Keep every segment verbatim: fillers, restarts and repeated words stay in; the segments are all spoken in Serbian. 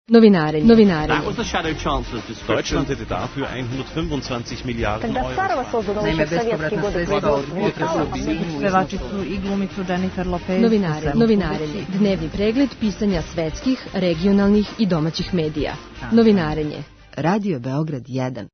Novinarenje. Novinarenje. Deutschland hätte dafür hundertfünfundzwanzig Miliarden Euro. Naime, bespovratna sredstva od pevačicu i glumicu Jennifer Lopez. Novinare. Novinarenje. Dnevni pregled pisanja svetskih, regionalnih i domaćih medija. Novinarenje. Radio Beograd jedan.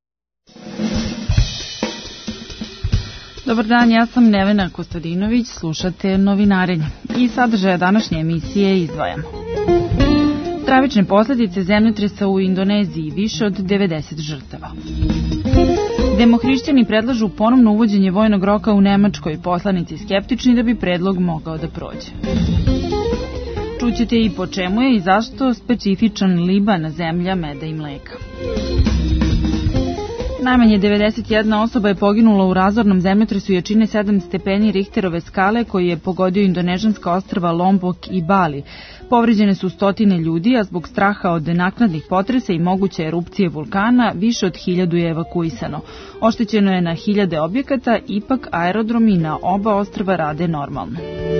Dobar dan, ja sam Nevena Kostadinović, slušate Novinarenje. I sadržaja današnje emisije izdvajamo. Stravične posljedice zemljotresa u Indoneziji, više od devedeset žrtava. Demohrišćani predlažu ponovno uvođenje vojnog roka u Nemačkoj, poslanici skeptični da bi predlog mogao da prođe. Čućete i po čemu je i zašto specifičan Liban, zemlja meda i mleka. Najmanje devedeset jedna osoba je poginula u razornom zemljotresu jačine sedam stepeni Richterove skale koji je pogodio indonežanska ostrva Lombok i Bali. Povređene su stotine ljudi, a zbog straha od naknadnih potresa i moguće erupcije vulkana više od hiljadu je evakuisano. Oštećeno je na hiljade objekata, ipak aerodromi na oba ostrva rade normalno.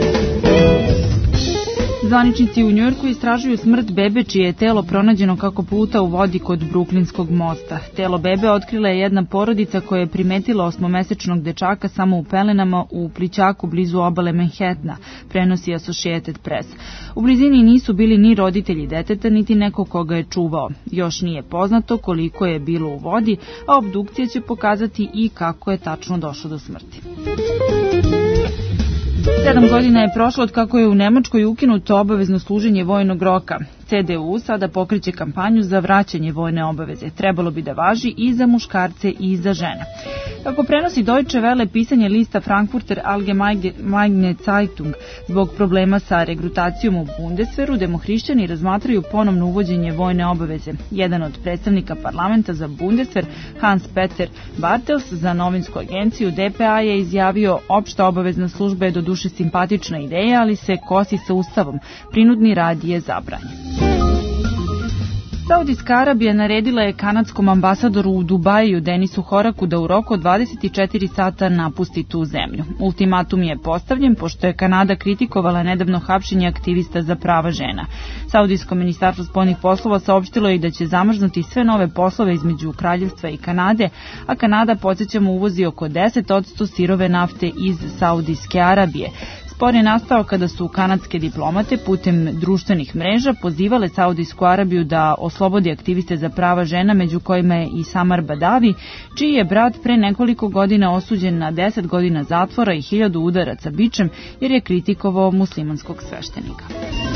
Zvaničnici u Njujorku istražuju smrt bebe čije je telo pronađeno kako pluta u vodi kod Bruklinskog mosta. Telo bebe otkrila je jedna porodica koja je primetila osmomesečnog dečaka samo u pelenama u plićaku blizu obale Manhattana, prenosi Associated Press. U blizini nisu bili ni roditelji deteta, niti neko koga je čuvao. Još nije poznato koliko je bilo u vodi, a obdukcija će pokazati i kako je tačno došlo do smrti. Sedam godina je prošlo od kako je u Nemačkoj ukinuto obavezno služenje vojnog roka. C D U sada pokreće kampanju za vraćanje vojne obaveze. Trebalo bi da važi i za muškarce i za žene. Kako prenosi Deutsche Welle, pisanje lista Frankfurter Allgemeine Zeitung zbog problema sa regrutacijom u Bundeswehru, demohrišćani razmatraju ponovno uvođenje vojne obaveze. Jedan od predstavnika parlamenta za Bundeswehr, Hans-Peter Bartels, za novinsku agenciju D P A je izjavio: opšta obavezna služba je doduše simpatična ideja, ali se kosi sa ustavom. Prinudni rad je zabranjen. Saudijska Arabija naredila je kanadskom ambasadoru u Dubaju Denisu Horaku da u roku od dvadeset četiri sata napusti tu zemlju. Ultimatum je postavljen pošto je Kanada kritikovala nedavno hapšenje aktivista za prava žena. Saudijsko ministarstvo spoljnih poslova saopštilo je da će zamrznuti sve nove poslove između Kraljevstva i Kanade, a Kanada, podsjećamo, uvozi oko deset posto sirove nafte iz Saudijske Arabije. Spor je nastao kada su kanadske diplomate putem društvenih mreža pozivale Saudijsku Arabiju da oslobodi aktiviste za prava žena, među kojima je i Samar Badavi, čiji je brat pre nekoliko godina osuđen na deset godina zatvora i hiljadu udaraca bičem jer je kritikovao muslimanskog sveštenika.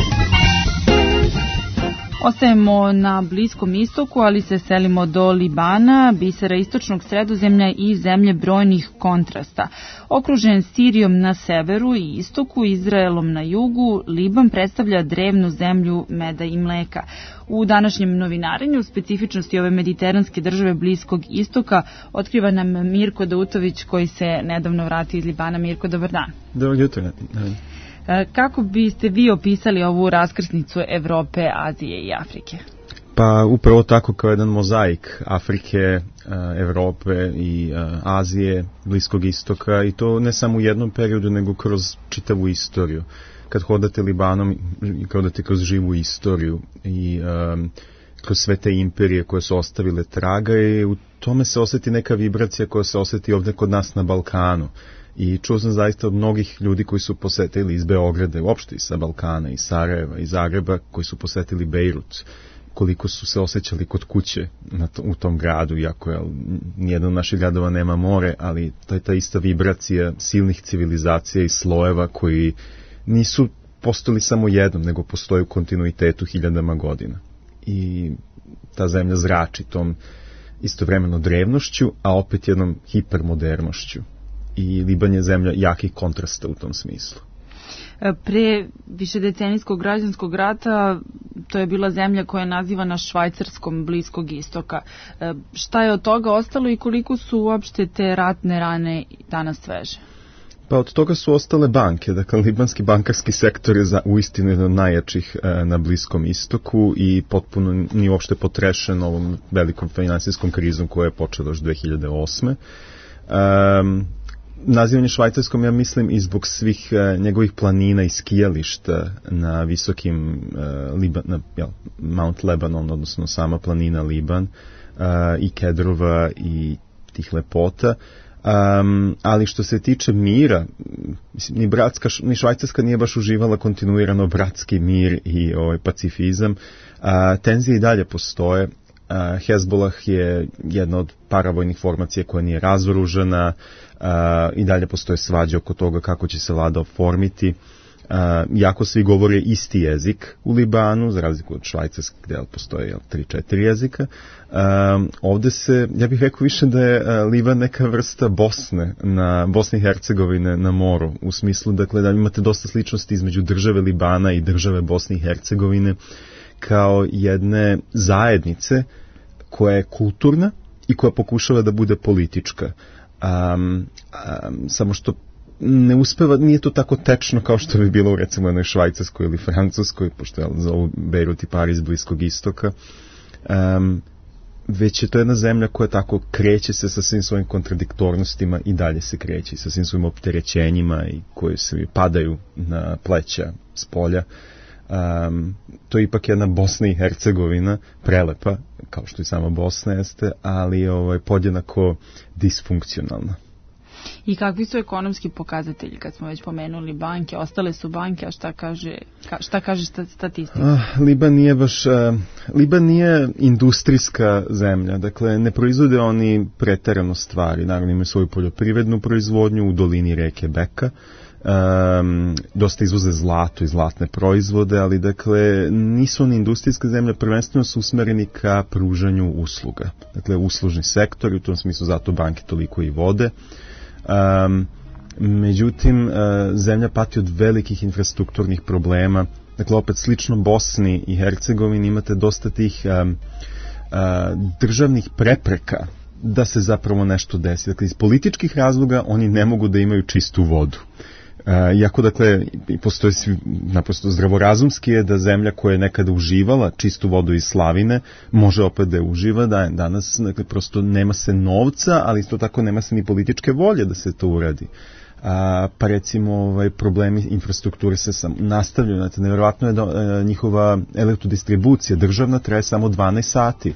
Ostajemo na Bliskom istoku, ali se selimo do Libana, bisera istočnog Sredozemlja i zemlje brojnih kontrasta. Okružen Sirijom na severu i istoku, Izraelom na jugu, Liban predstavlja drevnu zemlju meda i mleka. U današnjem novinarenju specifičnosti ove mediteranske države Bliskog istoka otkriva nam Mirko Dautović, koji se nedavno vratio iz Libana. Mirko, dobar dan. Dobar jutro. Kako biste vi opisali ovu raskrsnicu Evrope, Azije i Afrike? Pa upravo tako, kao jedan mozaik Afrike, Evrope i Azije, Bliskog istoka, i to ne samo u jednom periodu, nego kroz čitavu istoriju. Kad hodate Libanom, hodate kroz živu istoriju i um, kroz sve te imperije koje su ostavile traga, i u tome se osjeti neka vibracija koja se osjeti ovdje kod nas na Balkanu. I čuo sam zaista od mnogih ljudi koji su posetili iz Beograda, uopšte i sa Balkana, i Sarajeva, i Zagreba, koji su posetili Bejrut, koliko su se osjećali kod kuće na to, u tom gradu, iako je, nijedan od naših gradova nema more, ali to je ta ista vibracija silnih civilizacija i slojeva koji nisu postojali samo jednom, nego postoje u kontinuitetu hiljadama godina. I ta zemlja zrači tom istovremeno drevnošću, a opet jednom hipermodernošću. I Liban je zemlja jakih kontrasta u tom smislu. Pre višedecenijskog građanskog rata to je bila zemlja koja je nazivana Švajcarskom Bliskog istoka. Šta je od toga ostalo i koliko su uopšte te ratne rane danas sveže? Pa od toga su ostale banke. Dakle, libanski bankarski sektor je za uistinu jedan od najjačih e, na Bliskom istoku i potpuno nije uopšte potrešen ovom velikom finansijskom krizom koja je počela još dve hiljade osme. Um, nazivan je Švajcarskom, ja mislim, i zbog svih uh, njegovih planina i skijališta na visokim uh, Liban, na, jel, Mount Lebanon, odnosno sama planina Liban, uh, i kedrova i tih lepota. Um, ali što se tiče mira, mislim, ni, bratska, ni Švajcarska nije baš uživala kontinuirano bratski mir i ovaj, pacifizam. Uh, tenzije i dalje postoje. Uh, Hezbollah je jedna od paravojnih formacija koja nije razoružana, uh, i dalje postoje svađe oko toga kako će se vlada oformiti. Uh, jako svi govore isti jezik u Libanu, za razliku od Švajcarske gdje postoje tri četiri jezika. Um, ovde se, ja bih rekao više da je uh, Liban neka vrsta Bosne, na Bosne i Hercegovine na moru, u smislu dakle, da imate dosta sličnosti između države Libana i države Bosne i Hercegovine kao jedne zajednice koja je kulturna i koja pokušava da bude politička. Um, um, samo što ne uspeva, nije to tako tečno kao što bi bilo recimo jednoj Švajcarskoj ili Francuskoj, pošto je zovu Bejrut i Pariz Bliskog istoka, um, već je to jedna zemlja koja tako kreće se sa svim svojim kontradiktornostima i dalje se kreće sa svim svojim opterećenjima i koje se padaju na pleća s polja. Um, to je ipak jedna Bosna i Hercegovina, prelepa, kao što i sama Bosna jeste, ali ovaj, podjednako disfunkcionalna. I kakvi su ekonomski pokazatelji, kad smo već pomenuli banke, ostale su banke, a šta kaže, ka, šta kaže statistika? Uh, Liban nije baš, uh, Liban nije industrijska zemlja, dakle ne proizvode oni preterano stvari, naravno imaju svoju poljoprivrednu proizvodnju u dolini reke Beka, um, dosta izvoze zlato i zlatne proizvode, ali dakle nisu oni industrijska zemlja, prvenstveno su usmereni ka pružanju usluga, dakle uslužni sektor, u tom smislu zato banke toliko i vode. Um, međutim, uh, zemlja pati od velikih infrastrukturnih problema. Dakle, opet slično Bosni i Hercegovini imate dosta tih um, uh, državnih prepreka da se zapravo nešto desi. Dakle, iz političkih razloga oni ne mogu da imaju čistu vodu. Uh, iako, dakle, postoje svi, naprosto zdravorazumski je da zemlja koja je nekada uživala čistu vodu iz slavine, može opet da je uživa, da danas, dakle, prosto nema se novca, ali isto tako nema se ni političke volje da se to uradi. A, pa recimo ovaj, problemi infrastrukture se sam, nastavljaju, znači, nevjerojatno je da e, njihova elektrodistribucija državna traje samo dvanaest sati.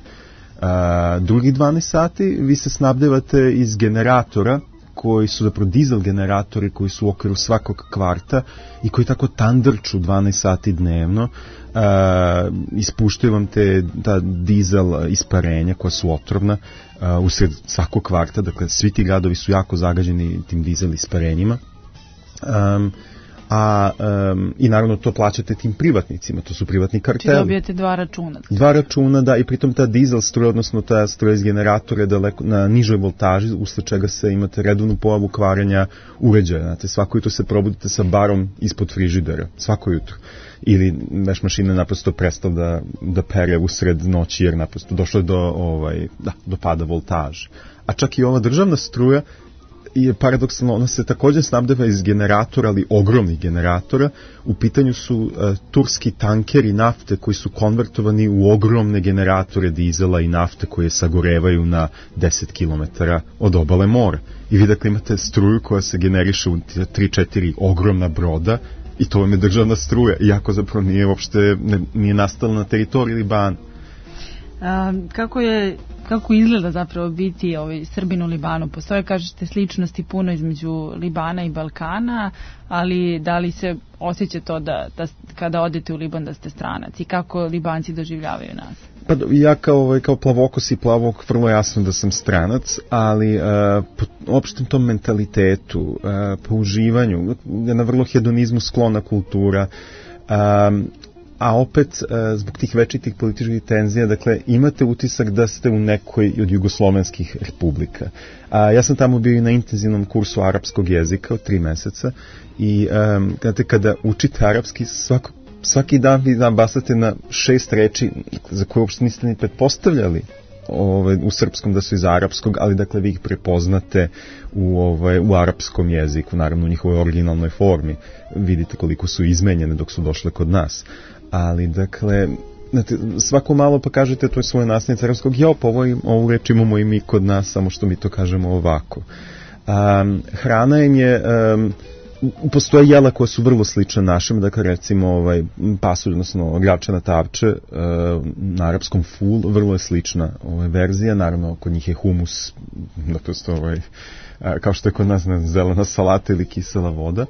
A, drugih dvanaest sati vi se snabdevate iz generatora koji su zapravo dizel generatori koji su u okviru svakog kvarta i koji tako tandrču dvanaest sati dnevno, uh, ispuštaju vam te ta dizel isparenja koja su otrovna uh, usred svakog kvarta, dakle svi ti gradovi su jako zagađeni tim dizel isparenjima. Um, a um, i naravno to plaćate tim privatnicima, to su privatni karteli. Či dobijete dva računa. Dva računa, da, i pritom ta dizel struja, odnosno ta struja iz generatora je daleko na nižoj voltaži, usled čega se imate redovnu pojavu kvarenja uređaja. Znate, svako jutro se probudite sa barom ispod frižidera, svako jutro. Ili veš mašina naprosto prestala da, da pere usred noći jer naprosto došlo je do, ovaj, da, do pada voltaže. A čak i ova državna struja je paradoksalno, ona se također snabdeva iz generatora, ali ogromnih generatora. U pitanju su uh, turski tankeri nafte koji su konvertovani u ogromne generatore dizela i nafte koje sagorevaju na deset kilometara od obale mora. I vi dakle imate struju koja se generiše u tri četiri ogromna broda i to vam je državna struja, iako zapravo nije uopšte, ne, nije nastala na teritoriji Libana. A, kako je kako izgleda zapravo biti ovaj Srbin u Libanu? Postoje, kažete, sličnosti puno između Libana i Balkana, ali da li se osjeća to da, da kada odete u Liban da ste stranac i kako Libanci doživljavaju nas? Pa ja kao, ovaj, kao plavokos i plavok vrlo jasno da sam stranac, ali uh, po opštem tom mentalitetu, uh, po uživanju, na vrlo hedonizmu sklona kultura, um, a opet zbog tih večitih političkih tenzija, dakle, imate utisak da ste u nekoj od jugoslovenskih republika. A, ja sam tamo bio i na intenzivnom kursu arapskog jezika od tri meseca i um, znate, kada učite arapski, svako, svaki dan vi nabasate na šest reči za koje uopšte niste ni pretpostavljali ovaj, u srpskom da su iz arapskog, ali dakle vi ih prepoznate u, ovaj, u arapskom jeziku, naravno u njihovoj originalnoj formi. Vidite koliko su izmenjene dok su došle kod nas. Ali, dakle, znate, svako malo pa kažete to je svoje nasljednice arapskog, ja, pa ovo, ovu reč imamo i mi kod nas, samo što mi to kažemo ovako. Um, hrana im je... Um, postoje jela koja su vrlo slične našem, dakle recimo ovaj, pasulj, odnosno grjačana tavče, uh, na arapskom ful, vrlo je slična ovaj, verzija, naravno kod njih je humus, dakle, ovaj, uh, kao što je kod nas zelena salata ili kisela voda.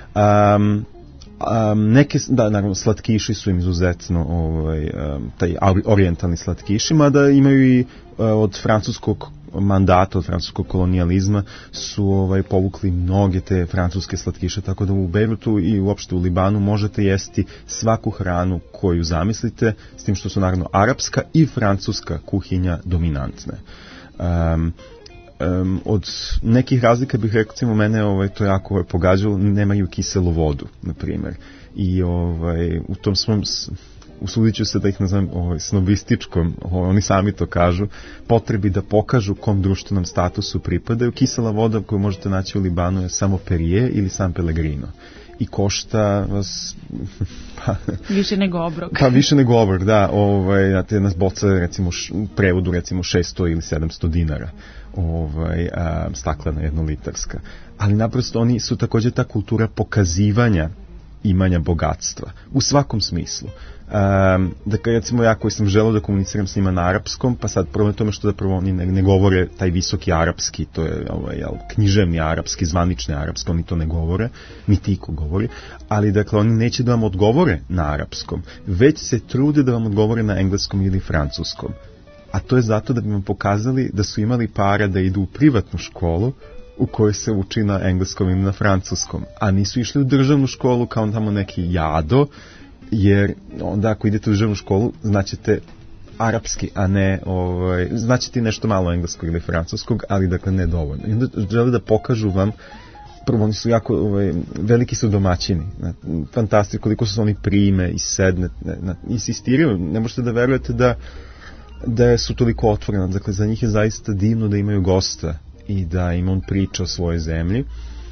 Um, Um, neke, da, naravno, slatkiši su im izuzetno ovaj, um, taj orijentalni slatkiši, mada imaju i uh, od francuskog mandata, od francuskog kolonijalizma su ovaj, povukli mnoge te francuske slatkiše, tako da u Bejrutu i uopšte u Libanu možete jesti svaku hranu koju zamislite, s tim što su naravno arapska i francuska kuhinja dominantne. Um, Um, od nekih razlika bih rekao, recimo mene ovaj, to jako ovaj, pogađalo, nemaju kiselu vodu, na primjer. I ovaj, u tom svom, usudit ću se da ih nazvam ovaj, snobističkom, ovaj, oni sami to kažu, potrebi da pokažu kom društvenom statusu pripadaju. Kisela voda koju možete naći u Libanu je samo Perrier ili San Pellegrino. I košta vas pa, više nego obrok. Pa više nego obrok, da. Ovaj, znate, nas boca recimo š, u prevodu recimo šesto ili sedamsto dinara. Ovaj, a, staklena jednolitarska. Ali naprosto oni su također ta kultura pokazivanja imanja bogatstva. U svakom smislu. Um, dakle, recimo ja koji sam želeo da komuniciram s njima na arapskom, pa sad problem je tome što da prvo oni ne, ne govore taj visoki arapski, to je ovaj, jel, književni arapski, zvanični arapski, oni to ne govore, niti iko govori, ali dakle oni neće da vam odgovore na arapskom, već se trude da vam odgovore na engleskom ili francuskom. A to je zato da bi vam pokazali da su imali para da idu u privatnu školu u kojoj se uči na engleskom ili na francuskom, a nisu išli u državnu školu kao tamo neki jado, jer onda ako idete u državnu školu znaćete arapski, a ne ovaj, znaćete nešto malo engleskog ili francuskog, ali dakle ne dovoljno. I onda žele da pokažu vam, prvo oni su jako ovaj, veliki su domaćini, fantastično koliko su oni prime i sedne, insistiraju, ne možete da verujete da da su toliko otvoreni, dakle za njih je zaista divno da imaju gosta i da im on priča o svojoj zemlji.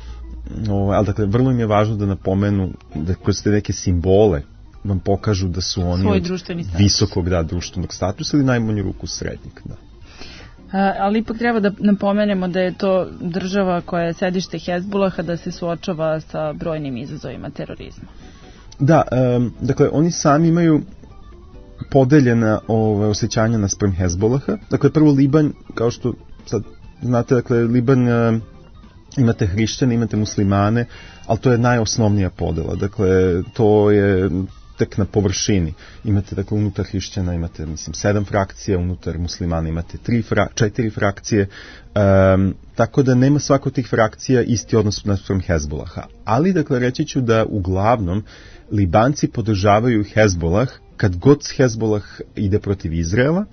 O, ali dakle, vrlo im je važno da napomenu da kroz te neke simbole vam pokažu da su oni od visokog da, društvenog statusa ili najmanju ruku srednjeg. Da. A, ali ipak treba da napomenemo da je to država koja je sedište Hezbolaha, da se suočava sa brojnim izazovima terorizma. Da, um, dakle, oni sami imaju podeljena ove, osjećanja naspram Hezbolaha. Dakle, prvo Liban, kao što sad znate, dakle, Liban e, imate hrišćane, imate muslimane, ali to je najosnovnija podela. Dakle, to je tek na površini. Imate, dakle, unutar hrišćana imate, mislim, sedam frakcija, unutar muslimana imate tri fra, četiri frakcije, um, tako da nema svako tih frakcija isti odnos naspram Hezbolaha. Ali, dakle, reći ću da uglavnom Libanci podržavaju Hezbolah kad god Hezbolah ide protiv Izraela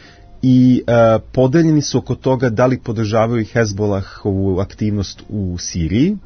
i uh, podeljeni su oko toga da li podržavaju Hezbolahovu aktivnost u Siriji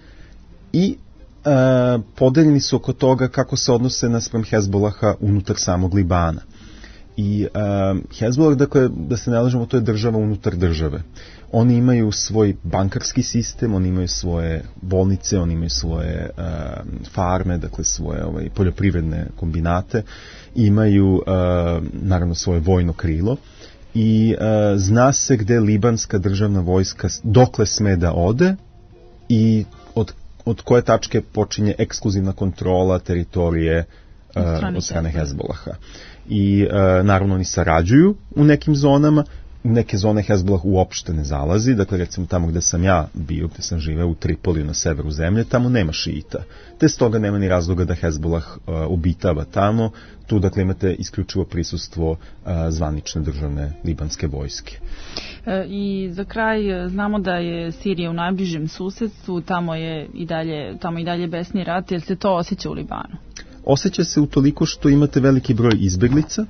i uh, podeljeni su oko toga kako se odnose naspram Hezbolaha unutar samog Libana. I uh, Hezbolah, dakle, da se ne lažemo, to je država unutar države. Oni imaju svoj bankarski sistem, oni imaju svoje bolnice, oni imaju svoje uh, farme, dakle svoje ovaj, poljoprivredne kombinate, imaju uh, naravno svoje vojno krilo i uh, zna se gde libanska državna vojska dokle sme da ode i od, od koje tačke počinje ekskluzivna kontrola teritorije uh, od strane Hezbolaha. I uh, naravno oni sarađuju u nekim zonama, neke zone Hezbolah uopšte ne zalazi, dakle recimo tamo gde sam ja bio, gde sam živeo u Tripoliju na severu zemlje, tamo nema šiita, te stoga nema ni razloga da Hezbolah uh, obitava tamo, tu dakle imate isključivo prisustvo uh, zvanične državne libanske vojske. E, I za kraj znamo da je Sirija u najbližem susedstvu, tamo je i dalje, tamo i dalje besni rat, jer se to osjeća u Libanu? Osjeća se utoliko što imate veliki broj izbeglica,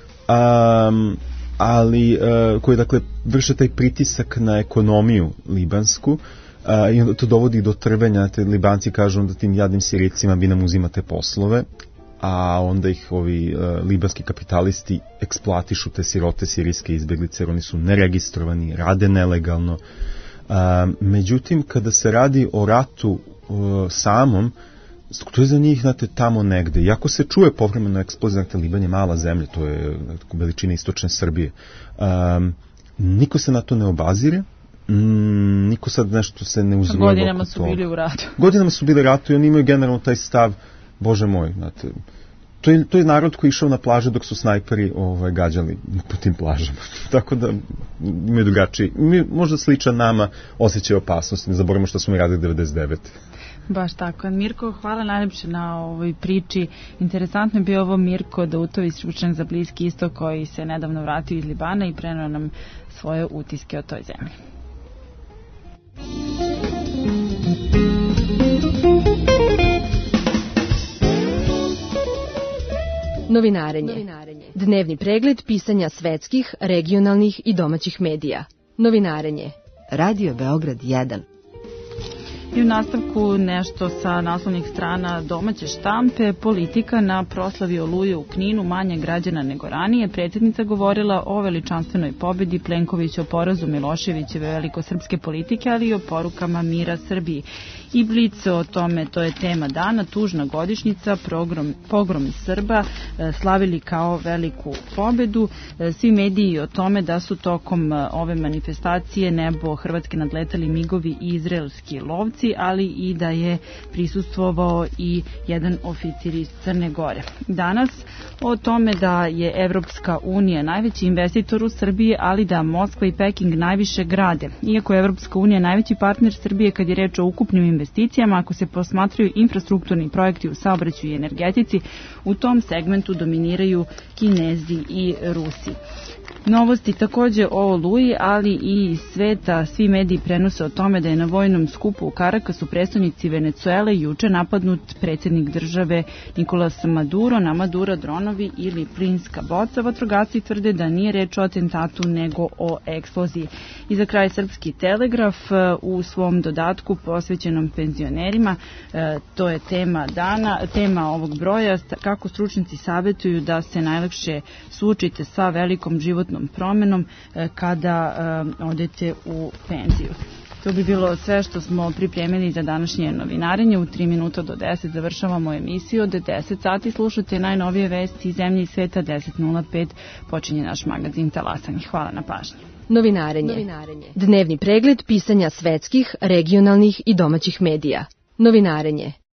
um, ali uh, koji dakle vrše taj pritisak na ekonomiju libansku uh, i onda to dovodi do trvenja. Te Libanci kažu da tim jadnim Sirijcima vi nam uzimate poslove, a onda ih ovi uh, libanski kapitalisti eksploatišu te sirote sirijske izbeglice jer oni su neregistrovani, rade nelegalno. Uh, međutim, kada se radi o ratu uh, samom, to je za njih, znate, tamo negde. Iako se čuje povremeno eksplozija, znate, Liban je mala zemlja, to je veličina istočne Srbije. Um, niko se na to ne obazire, Mm, niko sad nešto se ne uzrujeva. Godinama su bili u ratu. Godinama su bili u ratu i oni imaju generalno taj stav, bože moj, znate, to je, to je narod koji je išao na plaže dok su snajperi ovaj, gađali po tim plažama. Tako da imaju drugačiji, možda sličan nama osjećaj opasnosti, ne zaboravimo što smo mi radili devedeset devete. Baš tako. Mirko, hvala najljepše na ovoj priči. Interesantno je bio ovo Mirko Dautović, stručnjak za Bliski istok, koji se nedavno vratio iz Libana i preneo nam svoje utiske o toj zemlji. Novinarenje. Dnevni pregled pisanja svetskih, regionalnih i domaćih medija. Novinarenje. Radio Beograd jedan. I u nastavku nešto sa naslovnih strana domaće štampe. Politika na proslavi Oluje u Kninu, manje građana nego ranije. Predsjednica govorila o veličanstvenoj pobedi, Plenković o porazu Miloševićeve velikosrpske politike, ali i o porukama mira Srbiji. I Blic o tome, to je tema dana, tužna godišnjica, pogrom, pogrom Srba slavili kao veliku pobedu. Svi mediji o tome da su tokom ove manifestacije nebo Hrvatske nadletali migovi i izraelski lovci, ali i da je prisustvovao i jedan oficir iz Crne Gore. Danas o tome da je Evropska unija najveći investitor u Srbiji, ali da Moskva i Peking najviše grade. Iako je Evropska unija najveći partner Srbije kad je reč o ukupnim investicijama, ako se posmatraju infrastrukturni projekti u saobraćaju i energetici, u tom segmentu dominiraju Kinezi i Rusi. Novosti takođe o Oluji, ali i iz sveta. Svi mediji prenose o tome da je na vojnom skupu u Karakasu, prestonici Venecuele, juče napadnut predsjednik države Nikolas Maduro, na Madura dronovi ili plinska boca. Vatrogasci tvrde da nije reč o atentatu nego o eksploziji. I za kraj Srpski telegraf u svom dodatku posvećenom penzionerima, to je tema dana, tema ovog broja, kako stručnjaci savjetuju da se najlakše suočite sa velikom životnom promenom kada odete u penziju. To bi bilo sve što smo pripremili za današnje novinarenje. U tri minuta do deset završavamo emisiju. Od deset sati slušate najnovije vesti iz zemlje i sveta. deset nula pet počinje naš magazin Talasanje. Hvala na pažnji. Novinarenje. Novinarenje. Dnevni pregled pisanja svetskih, regionalnih i domaćih medija. Novinarenje.